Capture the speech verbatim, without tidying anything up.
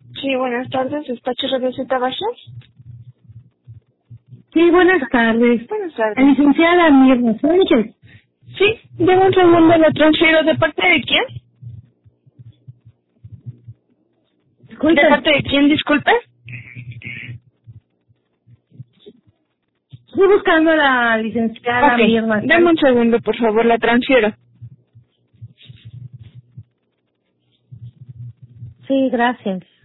Sí, buenas tardes, despacho de Z Bajas. Sí, buenas tardes. Buenas La tardes. licenciada Mirna Sánchez. Sí, deme un segundo, lo transfiero. ¿De parte de quién? Disculpe. ¿De parte de quién, disculpe? Estoy buscando a la licenciada Ok, Mirna deme Sánchez. un segundo, por favor, la transfiero. Sí, gracias.